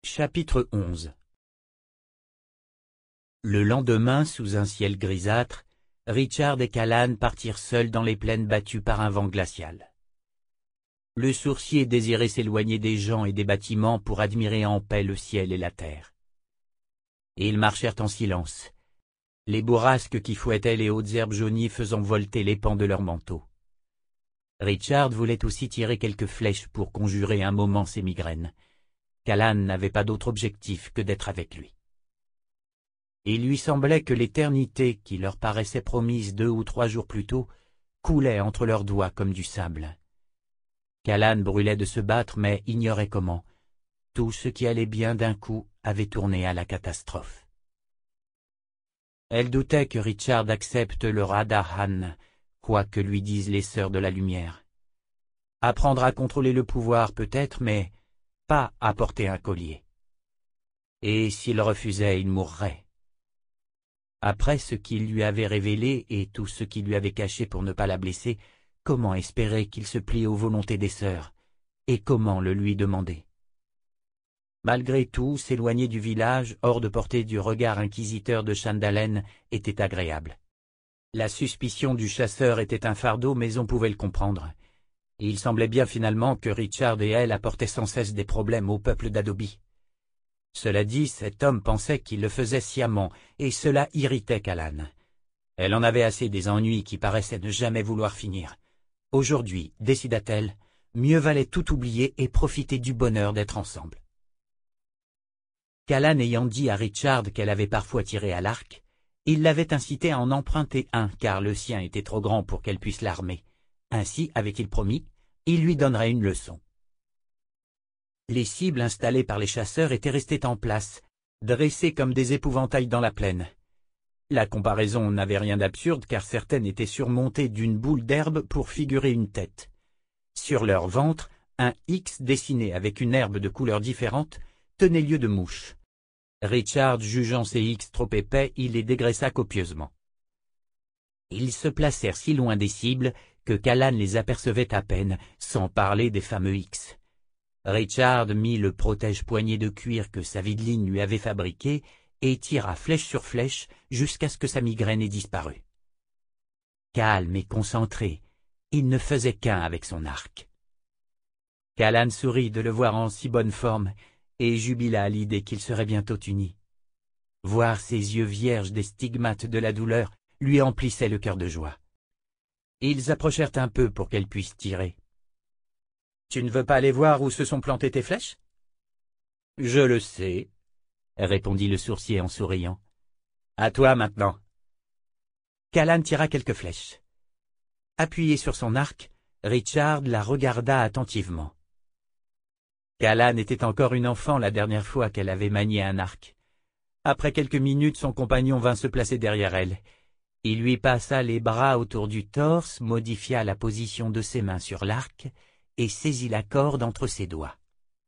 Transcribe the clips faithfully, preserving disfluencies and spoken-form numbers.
Chapitre onze. Le lendemain, sous un ciel grisâtre, Richard et Callan partirent seuls dans les plaines battues par un vent glacial. Le sourcier désirait s'éloigner des gens et des bâtiments pour admirer en paix le ciel et la terre. Et ils marchèrent en silence, les bourrasques qui fouettaient les hautes herbes jaunies faisant volter les pans de leurs manteaux. Richard voulait aussi tirer quelques flèches pour conjurer un moment ses migraines. Callan n'avait pas d'autre objectif que d'être avec lui. Il lui semblait que l'éternité, qui leur paraissait promise deux ou trois jours plus tôt, coulait entre leurs doigts comme du sable. Callan brûlait de se battre, mais ignorait comment. Tout ce qui allait bien d'un coup avait tourné à la catastrophe. Elle doutait que Richard accepte le Radahan, quoi que lui disent les sœurs de la lumière. Apprendre à contrôler le pouvoir peut-être, mais pas à porter un collier. Et s'il refusait, il mourrait. Après ce qu'il lui avait révélé et tout ce qu'il lui avait caché pour ne pas la blesser, comment espérer qu'il se plie aux volontés des sœurs, et comment le lui demander? Malgré tout, s'éloigner du village, hors de portée du regard inquisiteur de Chandalen, était agréable. La suspicion du chasseur était un fardeau, mais on pouvait le comprendre. Il semblait bien finalement que Richard et elle apportaient sans cesse des problèmes au peuple d'Adobe. Cela dit, cet homme pensait qu'il le faisait sciemment, et cela irritait Callan. Elle en avait assez des ennuis qui paraissaient ne jamais vouloir finir. Aujourd'hui, décida-t-elle, mieux valait tout oublier et profiter du bonheur d'être ensemble. Callan ayant dit à Richard qu'elle avait parfois tiré à l'arc, il l'avait incité à en emprunter un, car le sien était trop grand pour qu'elle puisse l'armer. Ainsi, avait-il promis, il lui donnerait une leçon. Les cibles installées par les chasseurs étaient restées en place, dressées comme des épouvantails dans la plaine. La comparaison n'avait rien d'absurde car certaines étaient surmontées d'une boule d'herbe pour figurer une tête. Sur leur ventre, un X dessiné avec une herbe de couleurs différentes tenait lieu de mouche. Richard, jugeant ces X trop épais, il les dégraissa copieusement. Ils se placèrent si loin des cibles que Callan les apercevait à peine, sans parler des fameux X. Richard mit le protège-poignet de cuir que Savidline lui avait fabriqué et tira flèche sur flèche jusqu'à ce que sa migraine ait disparu. Calme et concentré, il ne faisait qu'un avec son arc. Callan sourit de le voir en si bonne forme et jubila à l'idée qu'ils seraient bientôt unis. Voir ses yeux vierges des stigmates de la douleur lui emplissait le cœur de joie. Ils approchèrent un peu pour qu'elle puisse tirer. « Tu ne veux pas aller voir où se sont plantées tes flèches ?»« Je le sais, » répondit le sourcier en souriant. « À toi maintenant. » Callan tira quelques flèches. Appuyé sur son arc, Richard la regarda attentivement. Callan était encore une enfant la dernière fois qu'elle avait manié un arc. Après quelques minutes, son compagnon vint se placer derrière elle. Il lui passa les bras autour du torse, modifia la position de ses mains sur l'arc et saisit la corde entre ses doigts.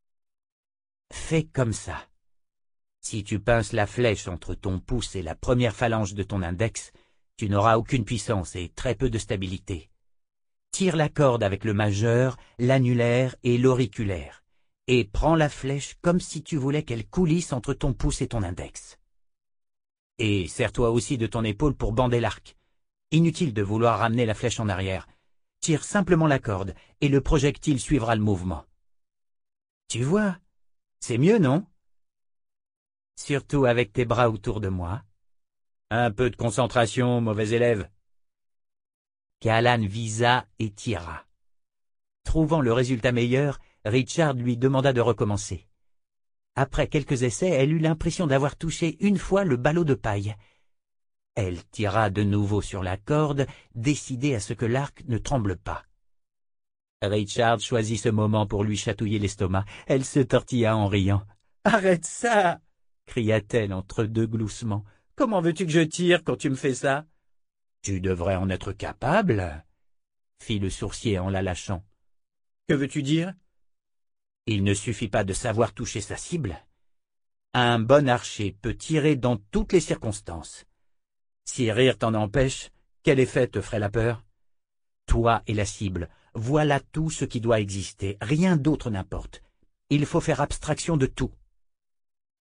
« Fais comme ça. Si tu pinces la flèche entre ton pouce et la première phalange de ton index, tu n'auras aucune puissance et très peu de stabilité. Tire la corde avec le majeur, l'annulaire et l'auriculaire, et prends la flèche comme si tu voulais qu'elle coulisse entre ton pouce et ton index. Et serre-toi aussi de ton épaule pour bander l'arc. Inutile de vouloir ramener la flèche en arrière. Tire simplement la corde, et le projectile suivra le mouvement. Tu vois, c'est mieux, non? Surtout avec tes bras autour de moi. Un peu de concentration, mauvais élève. Callan visa et tira. Trouvant le résultat meilleur, Richard lui demanda de recommencer. Après quelques essais, elle eut l'impression d'avoir touché une fois le ballot de paille. Elle tira de nouveau sur la corde, décidée à ce que l'arc ne tremble pas. Richard choisit ce moment pour lui chatouiller l'estomac. Elle se tortilla en riant. « Arrête ça !» cria-t-elle entre deux gloussements. « Comment veux-tu que je tire quand tu me fais ça ?»« Tu devrais en être capable, » fit le sourcier en la lâchant. « Que veux-tu dire ?» Il ne suffit pas de savoir toucher sa cible. Un bon archer peut tirer dans toutes les circonstances. Si rire t'en empêche, quel effet te ferait la peur? Toi et la cible, voilà tout ce qui doit exister, rien d'autre n'importe. Il faut faire abstraction de tout.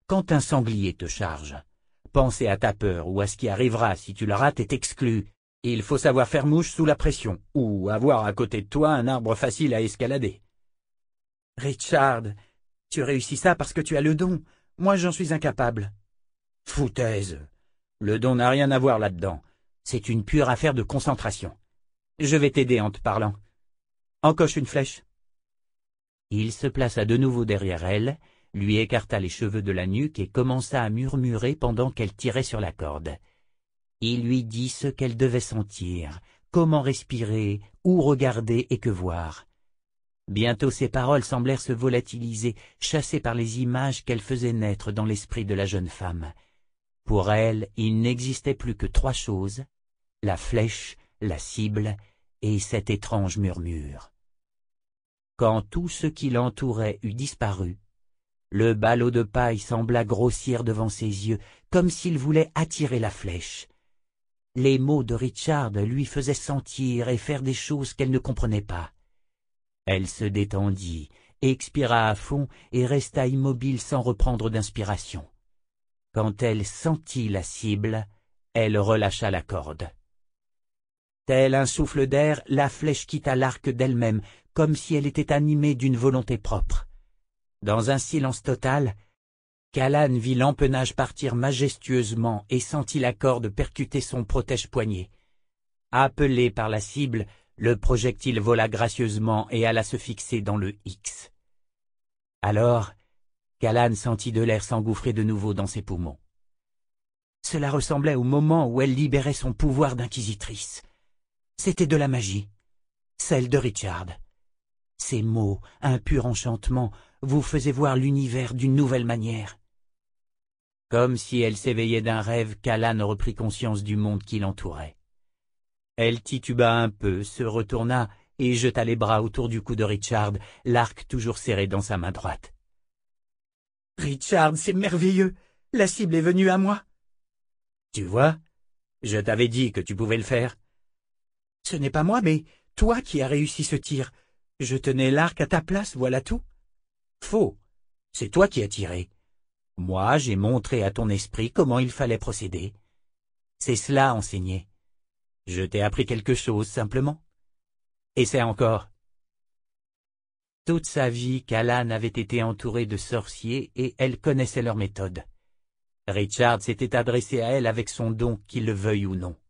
Quand un sanglier te charge, penser à ta peur ou à ce qui arrivera si tu le rates est exclu. Il faut savoir faire mouche sous la pression, ou avoir à côté de toi un arbre facile à escalader. Richard, tu réussis ça parce que tu as le don. Moi, j'en suis incapable. Foutaise. Le don n'a rien à voir là-dedans. C'est une pure affaire de concentration. Je vais t'aider en te parlant. Encoche une flèche. Il se plaça de nouveau derrière elle, lui écarta les cheveux de la nuque et commença à murmurer pendant qu'elle tirait sur la corde. Il lui dit ce qu'elle devait sentir, comment respirer, où regarder et que voir. Bientôt ses paroles semblèrent se volatiliser, chassées par les images qu'elle faisait naître dans l'esprit de la jeune femme. Pour elle, il n'existait plus que trois choses, la flèche, la cible et cet étrange murmure. Quand tout ce qui l'entourait eut disparu, le ballot de paille sembla grossir devant ses yeux, comme s'il voulait attirer la flèche. Les mots de Richard lui faisaient sentir et faire des choses qu'elle ne comprenait pas. Elle se détendit, expira à fond et resta immobile sans reprendre d'inspiration. Quand elle sentit la cible, elle relâcha la corde. Tel un souffle d'air, la flèche quitta l'arc d'elle-même, comme si elle était animée d'une volonté propre. Dans un silence total, Callan vit l'empennage partir majestueusement et sentit la corde percuter son protège-poignet. Appelé par la cible, le projectile vola gracieusement et alla se fixer dans le X. Alors, Callan sentit de l'air s'engouffrer de nouveau dans ses poumons. Cela ressemblait au moment où elle libérait son pouvoir d'inquisitrice. C'était de la magie, celle de Richard. Ces mots, un pur enchantement, vous faisaient voir l'univers d'une nouvelle manière. Comme si elle s'éveillait d'un rêve, Callan reprit conscience du monde qui l'entourait. Elle tituba un peu, se retourna et jeta les bras autour du cou de Richard, l'arc toujours serré dans sa main droite. « Richard, c'est merveilleux. La cible est venue à moi. »« Tu vois, je t'avais dit que tu pouvais le faire. »« Ce n'est pas moi, mais toi qui as réussi ce tir. Je tenais l'arc à ta place, voilà tout. »« Faux. C'est toi qui as tiré. Moi, j'ai montré à ton esprit comment il fallait procéder. C'est cela enseigné. Je t'ai appris quelque chose, simplement. Essaie encore. » Toute sa vie, Callan avait été entourée de sorciers et elle connaissait leurs méthodes. Richard s'était adressé à elle avec son don, qu'il le veuille ou non.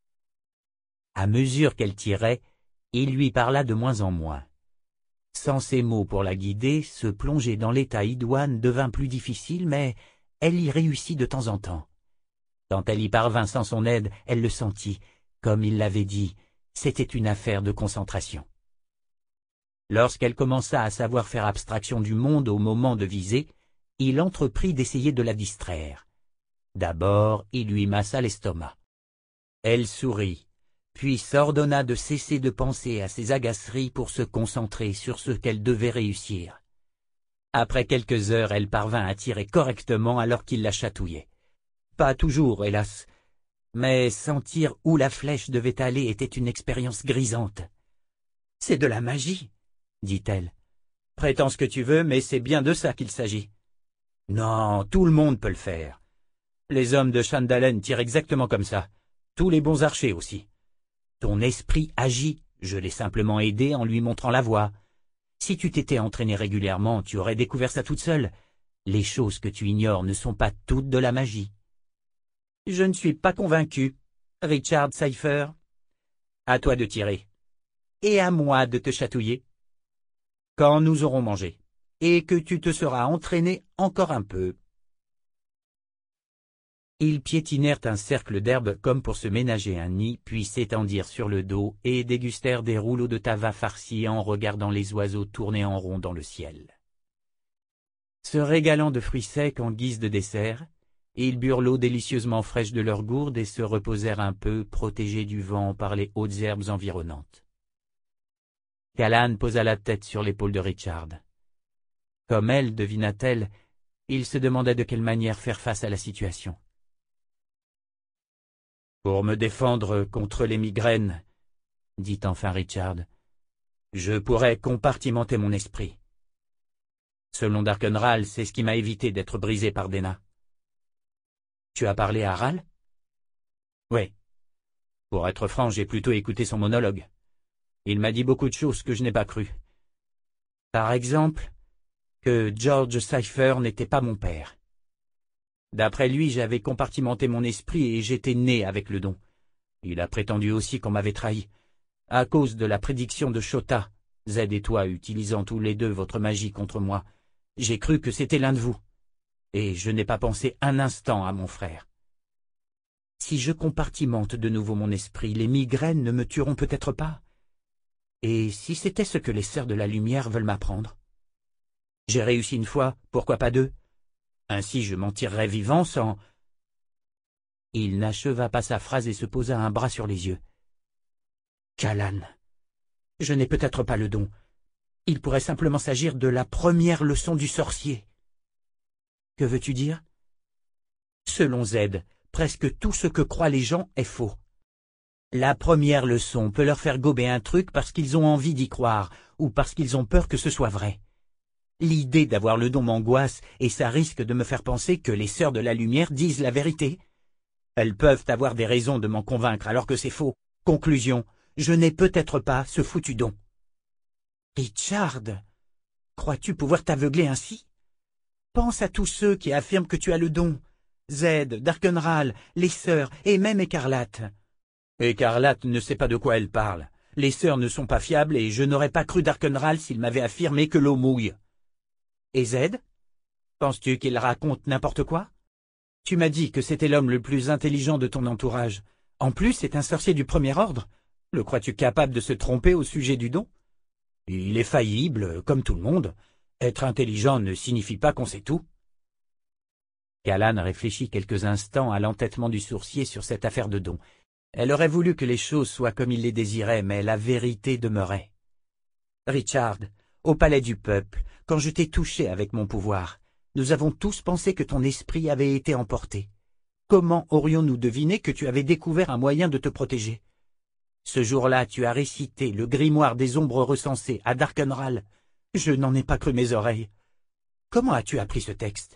À mesure qu'elle tirait, il lui parla de moins en moins. Sans ces mots pour la guider, se plonger dans l'état idoine devint plus difficile, mais elle y réussit de temps en temps. Quand elle y parvint sans son aide, elle le sentit. Comme il l'avait dit, c'était une affaire de concentration. Lorsqu'elle commença à savoir faire abstraction du monde au moment de viser, il entreprit d'essayer de la distraire. D'abord, il lui massa l'estomac. Elle sourit, puis s'ordonna de cesser de penser à ses agaceries pour se concentrer sur ce qu'elle devait réussir. Après quelques heures, elle parvint à tirer correctement alors qu'il la chatouillait. Pas toujours, hélas, mais sentir où la flèche devait aller était une expérience grisante. « C'est de la magie, » dit-elle. « Prétends ce que tu veux, mais c'est bien de ça qu'il s'agit. »« Non, tout le monde peut le faire. Les hommes de Chandalen tirent exactement comme ça. Tous les bons archers aussi. Ton esprit agit, je l'ai simplement aidé en lui montrant la voie. Si tu t'étais entraîné régulièrement, tu aurais découvert ça toute seule. Les choses que tu ignores ne sont pas toutes de la magie. » « Je ne suis pas convaincu, Richard Cypher. À toi de tirer. Et à moi de te chatouiller. Quand nous aurons mangé, et que tu te seras entraîné encore un peu. » Ils piétinèrent un cercle d'herbe comme pour se ménager un nid, puis s'étendirent sur le dos et dégustèrent des rouleaux de tabac farcis en regardant les oiseaux tourner en rond dans le ciel. Se régalant de fruits secs en guise de dessert, ils burent l'eau délicieusement fraîche de leur gourde et se reposèrent un peu, protégés du vent par les hautes herbes environnantes. Callan posa la tête sur l'épaule de Richard. Comme elle, devina-t-elle, il se demandait de quelle manière faire face à la situation. « Pour me défendre contre les migraines, » dit enfin Richard, « je pourrais compartimenter mon esprit. Selon Darkenral, c'est ce qui m'a évité d'être brisé par Dena. Tu as parlé à Ral? Oui. Pour être franc, j'ai plutôt écouté son monologue. Il m'a dit beaucoup de choses que je n'ai pas crues. Par exemple, que George Cypher n'était pas mon père. D'après lui, j'avais compartimenté mon esprit et j'étais né avec le don. Il a prétendu aussi qu'on m'avait trahi. À cause de la prédiction de Shota, Zed et toi utilisant tous les deux votre magie contre moi, j'ai cru que c'était l'un de vous. Et je n'ai pas pensé un instant à mon frère. Si je compartimente de nouveau mon esprit, les migraines ne me tueront peut-être pas. Et si c'était ce que les Sœurs de la Lumière veulent m'apprendre? J'ai réussi une fois, pourquoi pas deux? Ainsi je m'en tirerais vivant sans... Il n'acheva pas sa phrase et se posa un bras sur les yeux. Callan, je n'ai peut-être pas le don. Il pourrait simplement s'agir de la première leçon du sorcier. Que veux-tu dire? Selon Zed, presque tout ce que croient les gens est faux. La première leçon peut leur faire gober un truc parce qu'ils ont envie d'y croire, ou parce qu'ils ont peur que ce soit vrai. L'idée d'avoir le don m'angoisse, et ça risque de me faire penser que les Sœurs de la Lumière disent la vérité. Elles peuvent avoir des raisons de m'en convaincre alors que c'est faux. Conclusion, je n'ai peut-être pas ce foutu don. Richard, crois-tu pouvoir t'aveugler ainsi? Pense à tous ceux qui affirment que tu as le don. Zed, Darkenral, les Sœurs, et même Écarlate. Écarlate ne sait pas de quoi elle parle. Les Sœurs ne sont pas fiables et je n'aurais pas cru Darkenral s'il m'avait affirmé que l'eau mouille. Et Zed? Penses-tu qu'il raconte n'importe quoi? Tu m'as dit que c'était l'homme le plus intelligent de ton entourage. En plus, c'est un sorcier du premier ordre. Le crois-tu capable de se tromper au sujet du don? Il est faillible, comme tout le monde. Être intelligent ne signifie pas qu'on sait tout. Callan réfléchit quelques instants à l'entêtement du sourcier sur cette affaire de don. Elle aurait voulu que les choses soient comme il les désirait, mais la vérité demeurait. Richard, au palais du peuple, quand je t'ai touché avec mon pouvoir, nous avons tous pensé que ton esprit avait été emporté. Comment aurions-nous deviné que tu avais découvert un moyen de te protéger? Ce jour-là, tu as récité le grimoire des ombres recensées à Darkenral. Je n'en ai pas cru mes oreilles. Comment as-tu appris ce texte?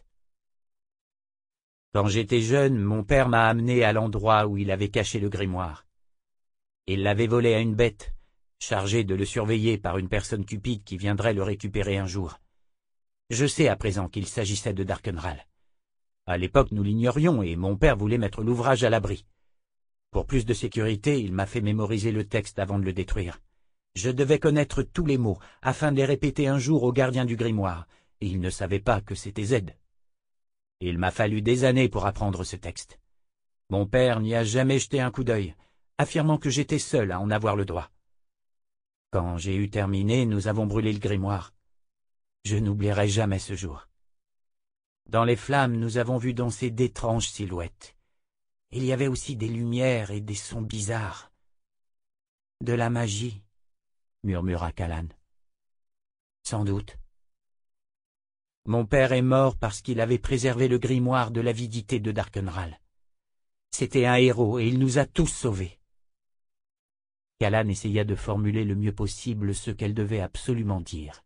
Quand j'étais jeune, mon père m'a amené à l'endroit où il avait caché le grimoire. Il l'avait volé à une bête, chargée de le surveiller par une personne cupide qui viendrait le récupérer un jour. Je sais à présent qu'il s'agissait de Darkenral. À l'époque, nous l'ignorions et mon père voulait mettre l'ouvrage à l'abri. Pour plus de sécurité, il m'a fait mémoriser le texte avant de le détruire. Je devais connaître tous les mots afin de les répéter un jour au gardien du grimoire, et il ne savait pas que c'était Zed. Il m'a fallu des années pour apprendre ce texte. Mon père n'y a jamais jeté un coup d'œil, affirmant que j'étais seul à en avoir le droit. Quand j'ai eu terminé, nous avons brûlé le grimoire. Je n'oublierai jamais ce jour. Dans les flammes, nous avons vu danser d'étranges silhouettes. Il y avait aussi des lumières et des sons bizarres. De la magie, murmura Callan. Sans doute. Mon père est mort parce qu'il avait préservé le grimoire de l'avidité de Darkenral. C'était un héros et il nous a tous sauvés. Callan essaya de formuler le mieux possible ce qu'elle devait absolument dire.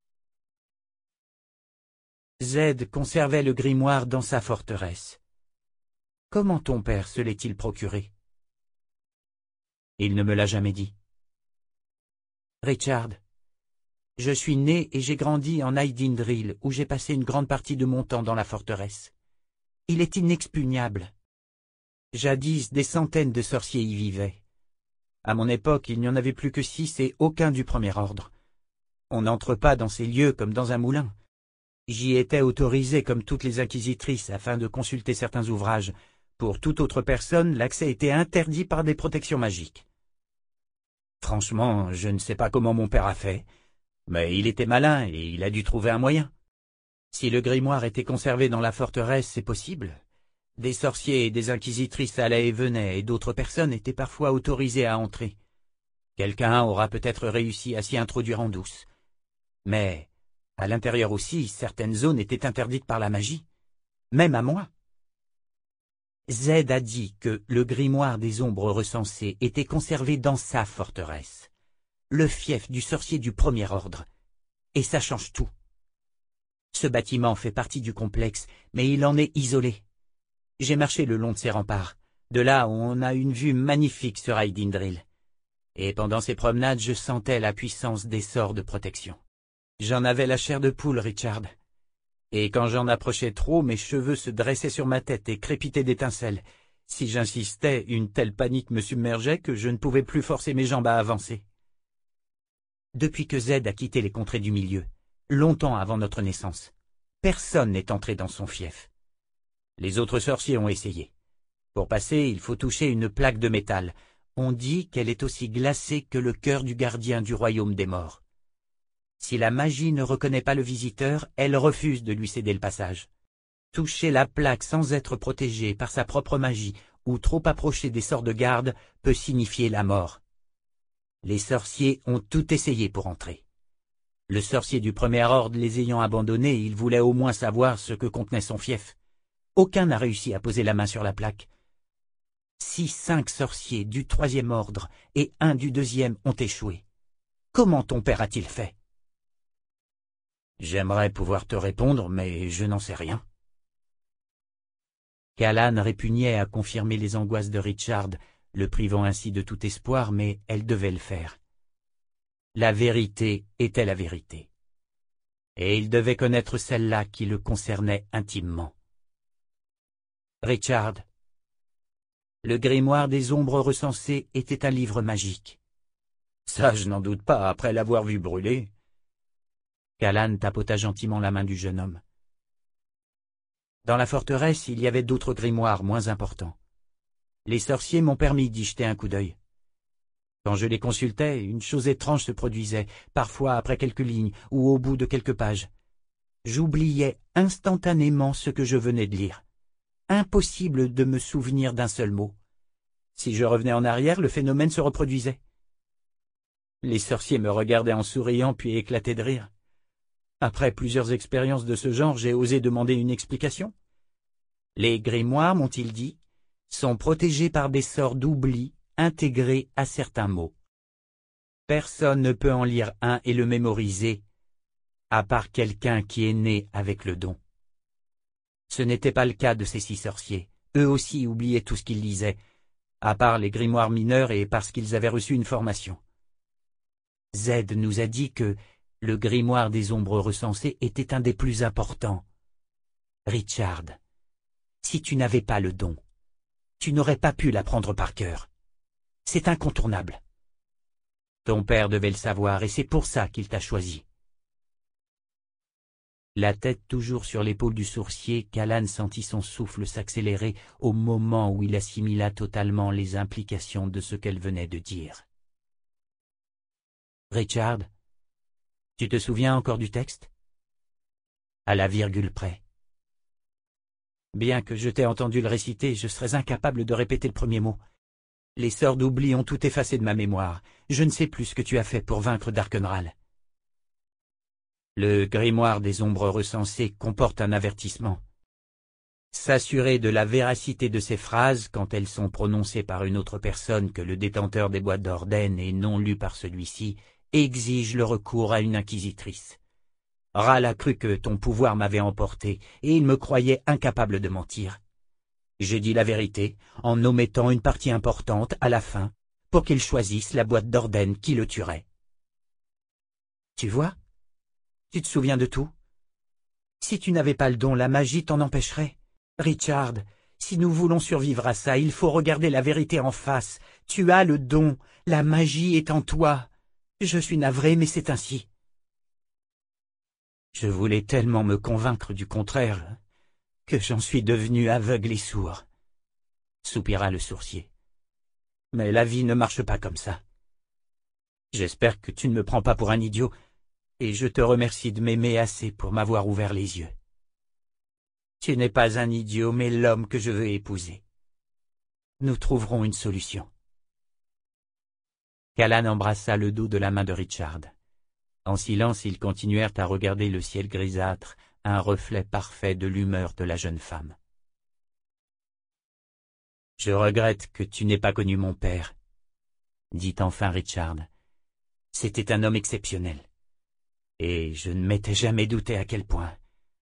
Zed conservait le grimoire dans sa forteresse. Comment ton père se l'est-il procuré? Il ne me l'a jamais dit. Richard, je suis né et j'ai grandi en Aydindril, où j'ai passé une grande partie de mon temps dans la forteresse. Il est inexpugnable. Jadis, des centaines de sorciers y vivaient. À mon époque, il n'y en avait plus que six et aucun du premier ordre. On n'entre pas dans ces lieux comme dans un moulin. J'y étais autorisé comme toutes les inquisitrices afin de consulter certains ouvrages. Pour toute autre personne, l'accès était interdit par des protections magiques. Franchement, je ne sais pas comment mon père a fait, mais il était malin et il a dû trouver un moyen. Si le grimoire était conservé dans la forteresse, c'est possible. Des sorciers et des inquisitrices allaient et venaient et d'autres personnes étaient parfois autorisées à entrer. Quelqu'un aura peut-être réussi à s'y introduire en douce. Mais, à l'intérieur aussi, certaines zones étaient interdites par la magie, même à moi. Zed a dit que le grimoire des ombres recensées était conservé dans sa forteresse, le fief du sorcier du premier ordre, et ça change tout. Ce bâtiment fait partie du complexe, mais il en est isolé. J'ai marché le long de ses remparts. De là, on a une vue magnifique sur Aydindril. Et pendant ces promenades, je sentais la puissance des sorts de protection. J'en avais la chair de poule, Richard. Et quand j'en approchais trop, mes cheveux se dressaient sur ma tête et crépitaient d'étincelles. Si j'insistais, une telle panique me submergeait que je ne pouvais plus forcer mes jambes à avancer. Depuis que Zed a quitté les contrées du milieu, longtemps avant notre naissance, personne n'est entré dans son fief. Les autres sorciers ont essayé. Pour passer, il faut toucher une plaque de métal. On dit qu'elle est aussi glacée que le cœur du gardien du royaume des morts. Si la magie ne reconnaît pas le visiteur, elle refuse de lui céder le passage. Toucher la plaque sans être protégé par sa propre magie ou trop approcher des sorts de garde peut signifier la mort. Les sorciers ont tout essayé pour entrer. Le sorcier du premier ordre les ayant abandonnés, il voulait au moins savoir ce que contenait son fief. Aucun n'a réussi à poser la main sur la plaque. Si cinq sorciers du troisième ordre et un du deuxième ont échoué, comment ton père a-t-il fait? J'aimerais pouvoir te répondre, mais je n'en sais rien. Callan répugnait à confirmer les angoisses de Richard, le privant ainsi de tout espoir, mais elle devait le faire. La vérité était la vérité. Et il devait connaître celle-là qui le concernait intimement. Richard, le grimoire des ombres recensées était un livre magique. Ça, je n'en doute pas, après l'avoir vu brûler. Callan tapota gentiment la main du jeune homme. Dans la forteresse, il y avait d'autres grimoires moins importants. Les sorciers m'ont permis d'y jeter un coup d'œil. Quand je les consultais, une chose étrange se produisait, parfois après quelques lignes ou au bout de quelques pages. J'oubliais instantanément ce que je venais de lire. Impossible de me souvenir d'un seul mot. Si je revenais en arrière, le phénomène se reproduisait. Les sorciers me regardaient en souriant puis éclataient de rire. Après plusieurs expériences de ce genre, j'ai osé demander une explication. Les grimoires, m'ont-ils dit, sont protégés par des sorts d'oubli intégrés à certains mots. Personne ne peut en lire un et le mémoriser, à part quelqu'un qui est né avec le don. Ce n'était pas le cas de ces six sorciers. Eux aussi oubliaient tout ce qu'ils lisaient, à part les grimoires mineurs et parce qu'ils avaient reçu une formation. Zed nous a dit que le grimoire des ombres recensées était un des plus importants. Richard, si tu n'avais pas le don, tu n'aurais pas pu l'apprendre par cœur. C'est incontournable. Ton père devait le savoir et c'est pour ça qu'il t'a choisi. La tête toujours sur l'épaule du sourcier, Callan sentit son souffle s'accélérer au moment où il assimila totalement les implications de ce qu'elle venait de dire. Richard, tu te souviens encore du texte? À la virgule près. Bien que je t'ai entendu le réciter, je serais incapable de répéter le premier mot. Les sorts d'oubli ont tout effacé de ma mémoire. Je ne sais plus ce que tu as fait pour vaincre Darkenral. Le grimoire des ombres recensées comporte un avertissement. S'assurer de la véracité de ces phrases quand elles sont prononcées par une autre personne que le détenteur des boîtes d'Orden et non lues par celui-ci exige le recours à une inquisitrice. Ral a cru que ton pouvoir m'avait emporté et il me croyait incapable de mentir. J'ai dit la vérité en omettant une partie importante à la fin pour qu'il choisisse la boîte d'Orden qui le tuerait. Tu vois? Tu te souviens de tout? Si tu n'avais pas le don, la magie t'en empêcherait. Richard, si nous voulons survivre à ça, il faut regarder la vérité en face. Tu as le don, la magie est en toi. Je suis navré, mais c'est ainsi. Je voulais tellement me convaincre du contraire que j'en suis devenu aveugle et sourd, soupira le sourcier. Mais la vie ne marche pas comme ça. J'espère que tu ne me prends pas pour un idiot, et je te remercie de m'aimer assez pour m'avoir ouvert les yeux. Tu n'es pas un idiot, mais l'homme que je veux épouser. Nous trouverons une solution. Callan embrassa le dos de la main de Richard. En silence, ils continuèrent à regarder le ciel grisâtre, un reflet parfait de l'humeur de la jeune femme. « Je regrette que tu n'aies pas connu mon père, » dit enfin Richard. « C'était un homme exceptionnel, et je ne m'étais jamais douté à quel point.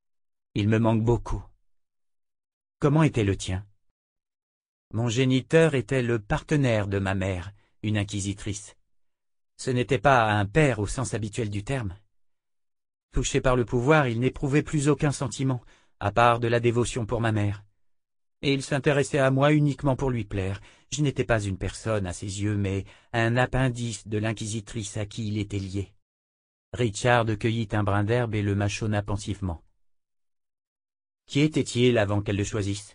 Il me manque beaucoup. Comment était le tien? Mon géniteur était le partenaire de ma mère, une inquisitrice. Ce n'était pas un père au sens habituel du terme. Touché par le pouvoir, il n'éprouvait plus aucun sentiment, à part de la dévotion pour ma mère. Et il s'intéressait à moi uniquement pour lui plaire. Je n'étais pas une personne à ses yeux, mais un appendice de l'inquisitrice à qui il était lié. Richard cueillit un brin d'herbe et le mâchonna pensivement. Qui était-il avant qu'elle le choisisse?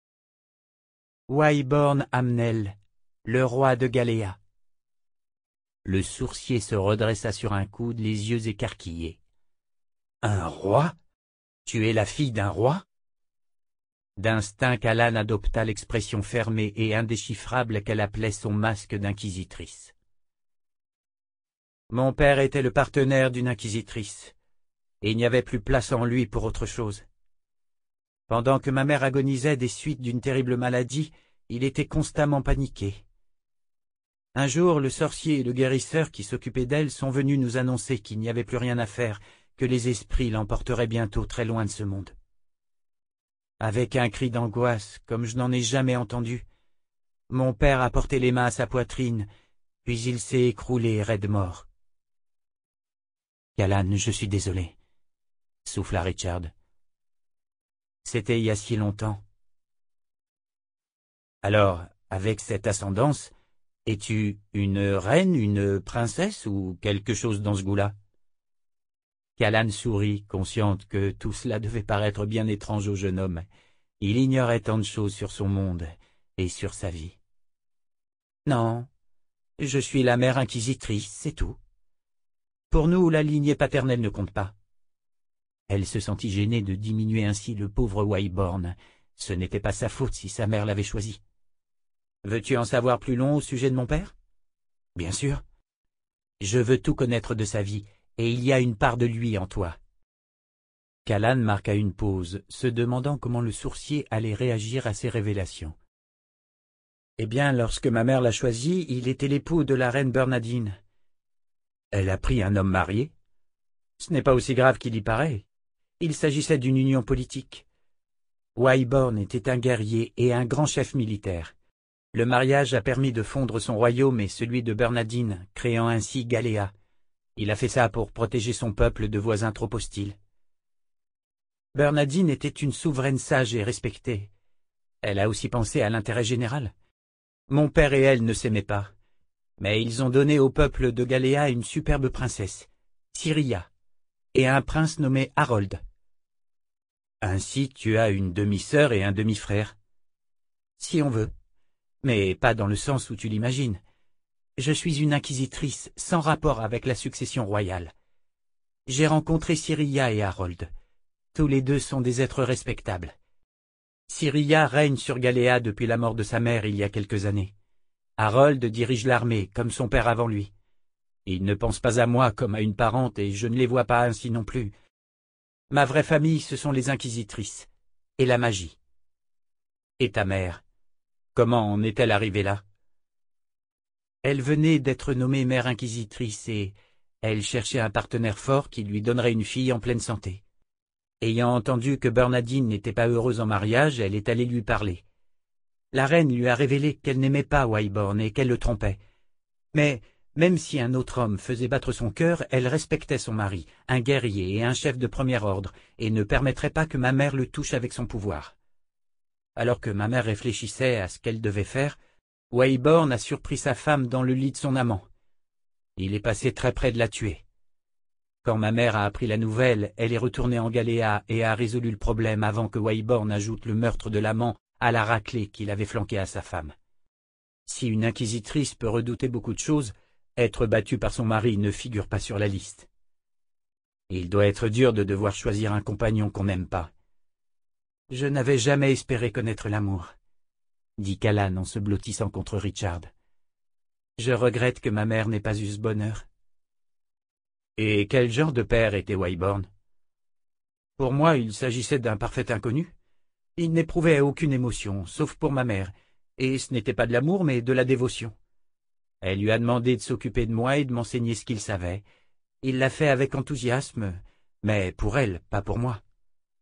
Wyborn Amnel, le roi de Galéa. Le sourcier se redressa sur un coude, les yeux écarquillés. Un roi? Tu es la fille d'un roi? D'instinct, Callan adopta l'expression fermée et indéchiffrable qu'elle appelait son masque d'inquisitrice. Mon père était le partenaire d'une inquisitrice, et il n'y avait plus place en lui pour autre chose. Pendant que ma mère agonisait des suites d'une terrible maladie, il était constamment paniqué. Un jour, le sorcier et le guérisseur qui s'occupaient d'elle sont venus nous annoncer qu'il n'y avait plus rien à faire, que les esprits l'emporteraient bientôt très loin de ce monde. Avec un cri d'angoisse, comme je n'en ai jamais entendu, mon père a porté les mains à sa poitrine, puis il s'est écroulé raide mort. Callan, je suis désolé, souffla Richard. C'était il y a si longtemps. Alors, avec cette ascendance, es-tu une reine, une princesse ou quelque chose dans ce goût-là? Callan sourit, consciente que tout cela devait paraître bien étrange au jeune homme. Il ignorait tant de choses sur son monde et sur sa vie. Non, je suis la mère inquisitrice, c'est tout. Pour nous, la lignée paternelle ne compte pas. Elle se sentit gênée de diminuer ainsi le pauvre Wyborn. Ce n'était pas sa faute si sa mère l'avait choisi. Veux-tu en savoir plus long au sujet de mon père? Bien sûr. Je veux tout connaître de sa vie, et il y a une part de lui en toi. Callan marqua une pause, se demandant comment le sourcier allait réagir à ces révélations. Eh bien, lorsque ma mère l'a choisi, il était l'époux de la reine Bernadine. Elle a pris un homme marié? Ce n'est pas aussi grave qu'il y paraît. Il s'agissait d'une union politique. Wyborn était un guerrier et un grand chef militaire. Le mariage a permis de fondre son royaume et celui de Bernadine, créant ainsi Galéa. Il a fait ça pour protéger son peuple de voisins trop hostiles. Bernadine était une souveraine sage et respectée. Elle a aussi pensé à l'intérêt général. Mon père et elle ne s'aimaient pas, mais ils ont donné au peuple de Galéa une superbe princesse, Cyrilla, et un prince nommé Harold. Ainsi tu as une demi-sœur et un demi-frère. Si on veut, mais pas dans le sens où tu l'imagines. Je suis une inquisitrice sans rapport avec la succession royale. J'ai rencontré Cyrilla et Harold. Tous les deux sont des êtres respectables. Cyrilla règne sur Galéa depuis la mort de sa mère il y a quelques années. Harold dirige l'armée, comme son père avant lui. Il ne pense pas à moi comme à une parente et je ne les vois pas ainsi non plus. Ma vraie famille, ce sont les inquisitrices et la magie. Et ta mère, comment en est-elle arrivée là? Elle venait d'être nommée mère inquisitrice et elle cherchait un partenaire fort qui lui donnerait une fille en pleine santé. Ayant entendu que Bernadine n'était pas heureuse en mariage, elle est allée lui parler. La reine lui a révélé qu'elle n'aimait pas Wyborn et qu'elle le trompait. Mais même si un autre homme faisait battre son cœur, elle respectait son mari, un guerrier et un chef de premier ordre, et ne permettrait pas que ma mère le touche avec son pouvoir. Alors que ma mère réfléchissait à ce qu'elle devait faire, Wyborn a surpris sa femme dans le lit de son amant. Il est passé très près de la tuer. Quand ma mère a appris la nouvelle, elle est retournée en Galéa et a résolu le problème avant que Wyborn ajoute le meurtre de l'amant à la raclée qu'il avait flanquée à sa femme. Si une inquisitrice peut redouter beaucoup de choses, être battue par son mari ne figure pas sur la liste. Il doit être dur de devoir choisir un compagnon qu'on n'aime pas. Je n'avais jamais espéré connaître l'amour, dit Callan en se blottissant contre Richard. Je regrette que ma mère n'ait pas eu ce bonheur. Et quel genre de père était Wyborn? Pour moi, il s'agissait d'un parfait inconnu. Il n'éprouvait aucune émotion, sauf pour ma mère, et ce n'était pas de l'amour, mais de la dévotion. Elle lui a demandé de s'occuper de moi et de m'enseigner ce qu'il savait. Il l'a fait avec enthousiasme, mais pour elle, pas pour moi.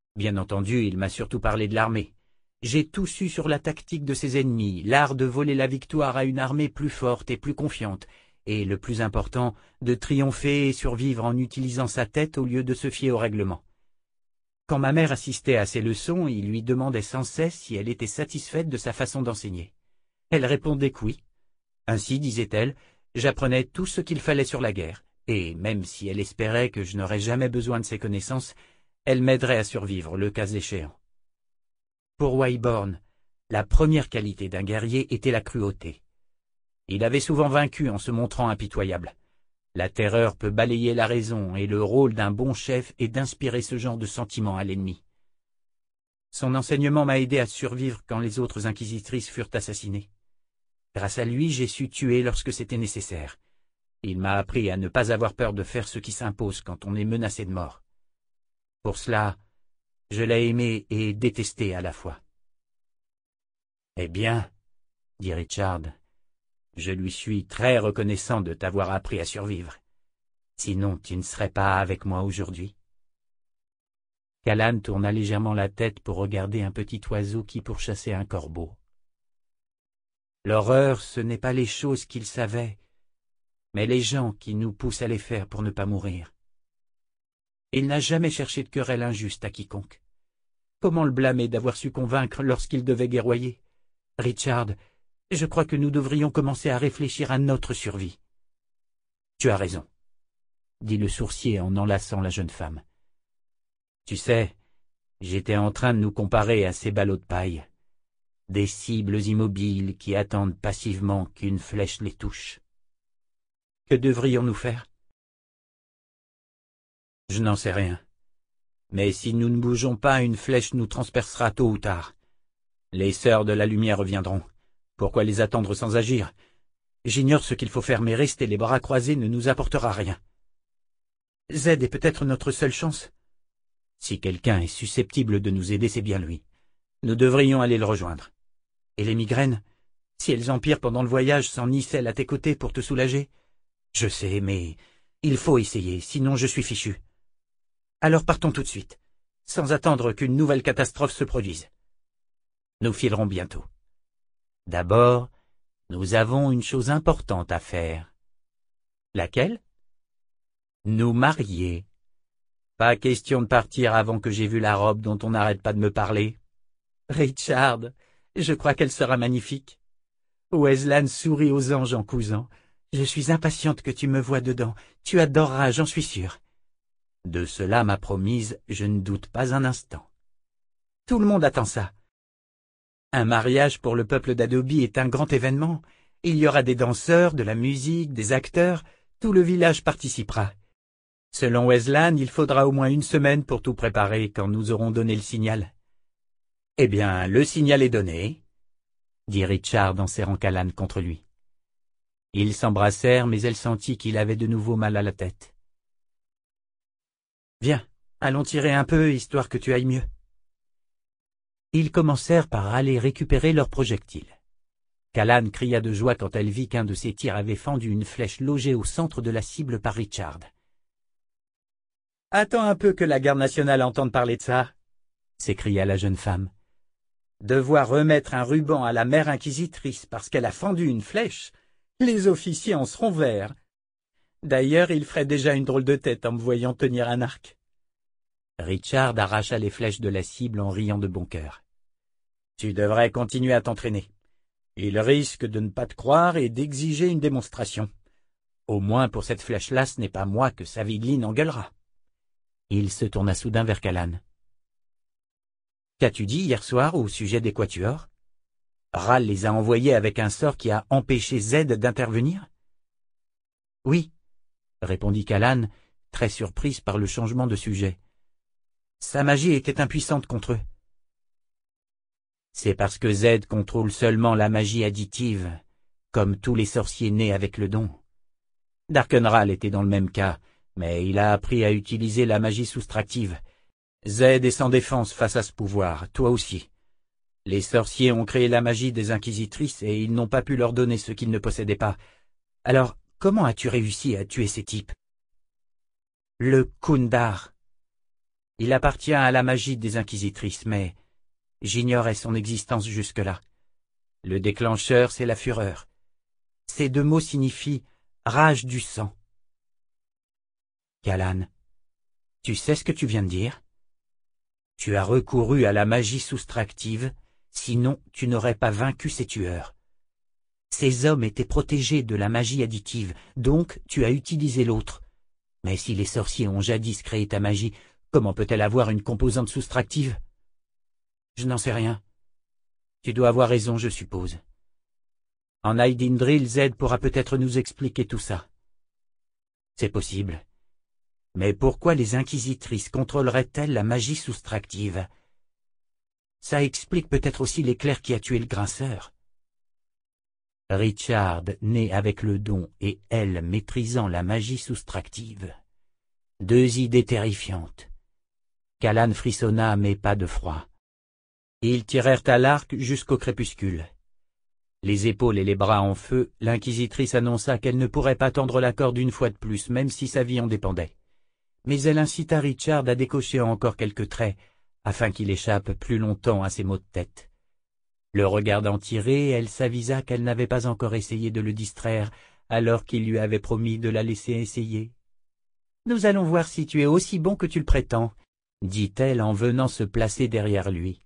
Bien entendu, il m'a surtout parlé de l'armée. J'ai tout su sur la tactique de ses ennemis, l'art de voler la victoire à une armée plus forte et plus confiante, et le plus important, de triompher et survivre en utilisant sa tête au lieu de se fier au règlement. Quand ma mère assistait à ses leçons, il lui demandait sans cesse si elle était satisfaite de sa façon d'enseigner. Elle répondait que oui. Ainsi, disait-elle, j'apprenais tout ce qu'il fallait sur la guerre, et même si elle espérait que je n'aurais jamais besoin de ses connaissances, elle m'aiderait à survivre, le cas échéant. Pour Wyborn, la première qualité d'un guerrier était la cruauté. Il avait souvent vaincu en se montrant impitoyable. La terreur peut balayer la raison, et le rôle d'un bon chef est d'inspirer ce genre de sentiment à l'ennemi. Son enseignement m'a aidé à survivre quand les autres inquisitrices furent assassinées. Grâce à lui, j'ai su tuer lorsque c'était nécessaire. Il m'a appris à ne pas avoir peur de faire ce qui s'impose quand on est menacé de mort. Pour cela, je l'ai aimé et détesté à la fois. « Eh bien, » dit Richard, « je lui suis très reconnaissant de t'avoir appris à survivre. Sinon, tu ne serais pas avec moi aujourd'hui. » Callan tourna légèrement la tête pour regarder un petit oiseau qui pourchassait un corbeau. L'horreur, ce n'est pas les choses qu'il savait, mais les gens qui nous poussent à les faire pour ne pas mourir. Il n'a jamais cherché de querelle injuste à quiconque. Comment le blâmer d'avoir su convaincre lorsqu'il devait guerroyer? Richard, je crois que nous devrions commencer à réfléchir à notre survie. Tu as raison, dit le sourcier en enlaçant la jeune femme. Tu sais, j'étais en train de nous comparer à ces ballots de paille. Des cibles immobiles qui attendent passivement qu'une flèche les touche. Que devrions-nous faire? Je n'en sais rien. Mais si nous ne bougeons pas, une flèche nous transpercera tôt ou tard. Les sœurs de la lumière reviendront. Pourquoi les attendre sans agir? J'ignore ce qu'il faut faire, mais rester les bras croisés ne nous apportera rien. Zed est peut-être notre seule chance. Si quelqu'un est susceptible de nous aider, c'est bien lui. Nous devrions aller le rejoindre. Et les migraines? Si elles empirent pendant le voyage sans Nicelle à tes côtés pour te soulager? Je sais, mais il faut essayer, sinon je suis fichu. Alors partons tout de suite, sans attendre qu'une nouvelle catastrophe se produise. Nous filerons bientôt. D'abord, nous avons une chose importante à faire. Laquelle? Nous marier. Pas question de partir avant que j'aie vu la robe dont on n'arrête pas de me parler. Richard, je crois qu'elle sera magnifique. Weslan sourit aux anges en cousant. Je suis impatiente que tu me voies dedans. Tu adoreras, j'en suis sûr. De cela, ma promise, je ne doute pas un instant. Tout le monde attend ça. Un mariage pour le peuple d'Adobe est un grand événement. Il y aura des danseurs, de la musique, des acteurs. Tout le village participera. Selon Weslan, il faudra au moins une semaine pour tout préparer quand nous aurons donné le signal. Eh bien, le signal est donné, dit Richard en serrant Callan contre lui. Ils s'embrassèrent, mais elle sentit qu'il avait de nouveau mal à la tête. Viens, allons tirer un peu, histoire que tu ailles mieux. Ils commencèrent par aller récupérer leurs projectiles. Callan cria de joie quand elle vit qu'un de ses tirs avait fendu une flèche logée au centre de la cible par Richard. « Attends un peu que la garde nationale entende parler de ça !» s'écria la jeune femme. « Devoir remettre un ruban à la mère inquisitrice parce qu'elle a fendu une flèche, les officiers en seront verts. D'ailleurs, il ferait déjà une drôle de tête en me voyant tenir un arc. » Richard arracha les flèches de la cible en riant de bon cœur. « Tu devrais continuer à t'entraîner. Il risque de ne pas te croire et d'exiger une démonstration. Au moins pour cette flèche-là, ce n'est pas moi que Savidlin engueulera. » Il se tourna soudain vers Callan. « Qu'as-tu dit hier soir au sujet des quatuors? Ral les a envoyés avec un sort qui a empêché Zed d'intervenir? » « Oui, » répondit Callan, très surprise par le changement de sujet. « Sa magie était impuissante contre eux. »« C'est parce que Zed contrôle seulement la magie additive, comme tous les sorciers nés avec le don. Darkenral était dans le même cas, mais il a appris à utiliser la magie soustractive. Zed est sans défense face à ce pouvoir, toi aussi. Les sorciers ont créé la magie des inquisitrices et ils n'ont pas pu leur donner ce qu'ils ne possédaient pas. Alors, comment as-tu réussi à tuer ces types? Le Kundar. Il appartient à la magie des inquisitrices, mais j'ignorais son existence jusque-là. Le déclencheur, c'est la fureur. Ces deux mots signifient rage du sang. Callan, tu sais ce que tu viens de dire? Tu as recouru à la magie soustractive, sinon tu n'aurais pas vaincu ces tueurs. Ces hommes étaient protégés de la magie additive, donc tu as utilisé l'autre. Mais si les sorciers ont jadis créé ta magie, comment peut-elle avoir une composante soustractive? Je n'en sais rien. Tu dois avoir raison, je suppose. En Aydindril, Zed pourra peut-être nous expliquer tout ça. C'est possible. Mais pourquoi les inquisitrices contrôleraient-elles la magie soustractive? Ça explique peut-être aussi l'éclair qui a tué le grinceur. Richard, né avec le don, et elle maîtrisant la magie soustractive. Deux idées terrifiantes. Callan frissonna, mais pas de froid. Ils tirèrent à l'arc jusqu'au crépuscule. Les épaules et les bras en feu, l'inquisitrice annonça qu'elle ne pourrait pas tendre la corde une fois de plus, même si sa vie en dépendait. Mais elle incita Richard à décocher encore quelques traits, afin qu'il échappe plus longtemps à ses maux de tête. Le regardant tirer, elle s'avisa qu'elle n'avait pas encore essayé de le distraire, alors qu'il lui avait promis de la laisser essayer. « Nous allons voir si tu es aussi bon que tu le prétends, » dit-elle en venant se placer derrière lui.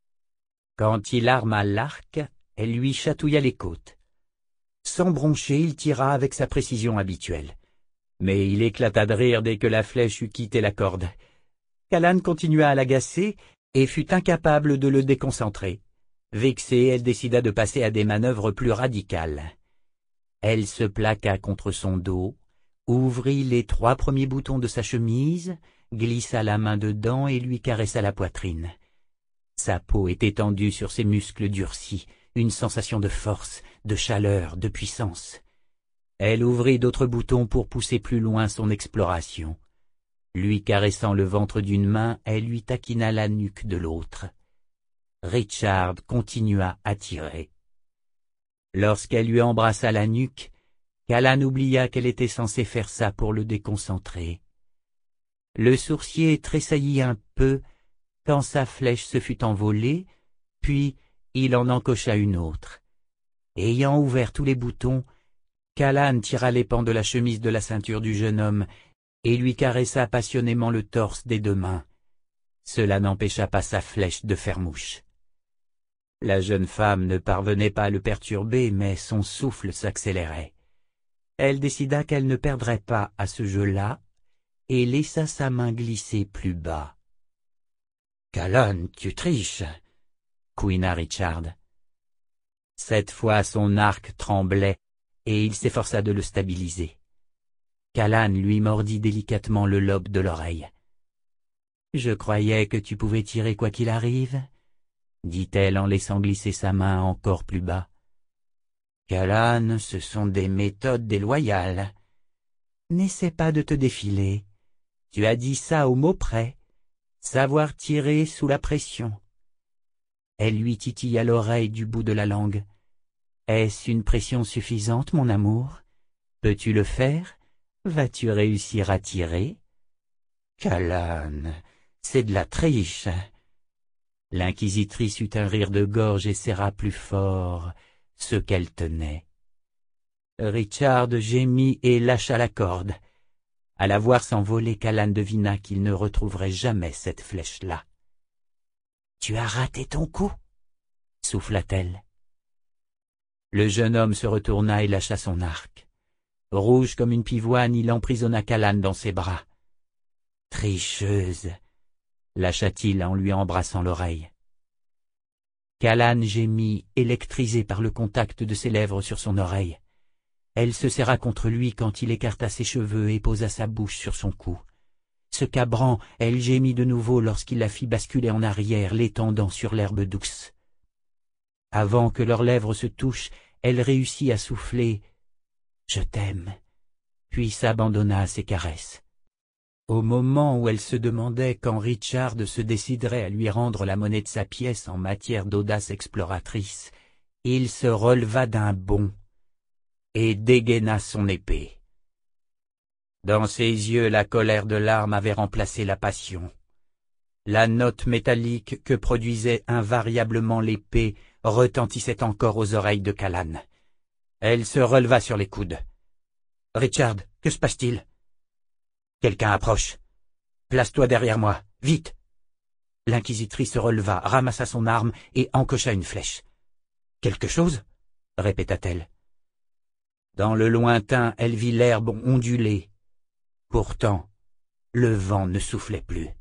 Quand il arma l'arc, elle lui chatouilla les côtes. Sans broncher, il tira avec sa précision habituelle. Mais il éclata de rire dès que la flèche eut quitté la corde. Callan continua à l'agacer et fut incapable de le déconcentrer. Vexée, elle décida de passer à des manœuvres plus radicales. Elle se plaqua contre son dos, ouvrit les trois premiers boutons de sa chemise, glissa la main dedans et lui caressa la poitrine. Sa peau était tendue sur ses muscles durcis, une sensation de force, de chaleur, de puissance. Elle ouvrit d'autres boutons pour pousser plus loin son exploration. Lui caressant le ventre d'une main, elle lui taquina la nuque de l'autre. Richard continua à tirer. Lorsqu'elle lui embrassa la nuque, Callan oublia qu'elle était censée faire ça pour le déconcentrer. Le sourcier tressaillit un peu quand sa flèche se fut envolée, puis il en encocha une autre. Ayant ouvert tous les boutons, Callan tira les pans de la chemise de la ceinture du jeune homme et lui caressa passionnément le torse des deux mains. Cela n'empêcha pas sa flèche de faire mouche. La jeune femme ne parvenait pas à le perturber, mais son souffle s'accélérait. Elle décida qu'elle ne perdrait pas à ce jeu-là et laissa sa main glisser plus bas. « Callan, tu triches !» couina Richard. Cette fois son arc tremblait et il s'efforça de le stabiliser. Callan lui mordit délicatement le lobe de l'oreille. « Je croyais que tu pouvais tirer quoi qu'il arrive, » dit-elle en laissant glisser sa main encore plus bas. « Callan, ce sont des méthodes déloyales. N'essaie pas de te défiler. Tu as dit ça au mot près. Savoir tirer sous la pression. » Elle lui titilla l'oreille du bout de la langue. « Est-ce une pression suffisante, mon amour? Peux-tu le faire? Vas-tu réussir à tirer? »« Callan, c'est de la triche. » L'inquisitrice eut un rire de gorge et serra plus fort ce qu'elle tenait. Richard gémit et lâcha la corde. À la voir s'envoler, Callan devina qu'il ne retrouverait jamais cette flèche-là. « Tu as raté ton coup » souffla-t-elle. Le jeune homme se retourna et lâcha son arc. Rouge comme une pivoine, il emprisonna Callan dans ses bras. « Tricheuse » lâcha-t-il en lui embrassant l'oreille. Callan gémit, électrisé par le contact de ses lèvres sur son oreille. Elle se serra contre lui quand il écarta ses cheveux et posa sa bouche sur son cou. Se cabrant, elle gémit de nouveau lorsqu'il la fit basculer en arrière, l'étendant sur l'herbe douce. Avant que leurs lèvres se touchent, elle réussit à souffler « Je t'aime », puis s'abandonna à ses caresses. Au moment où elle se demandait quand Richard se déciderait à lui rendre la monnaie de sa pièce en matière d'audace exploratrice, il se releva d'un bond et dégaina son épée. Dans ses yeux, la colère de l'arme avait remplacé la passion. La note métallique que produisait invariablement l'épée retentissait encore aux oreilles de Callan. Elle se releva sur les coudes. « Richard, que se passe-t-il » ? « Quelqu'un approche. Place-toi derrière moi, vite !» L'inquisitrice se releva, ramassa son arme et encocha une flèche. « Quelque chose ?» répéta-t-elle. Dans le lointain, elle vit l'herbe onduler. Pourtant, le vent ne soufflait plus.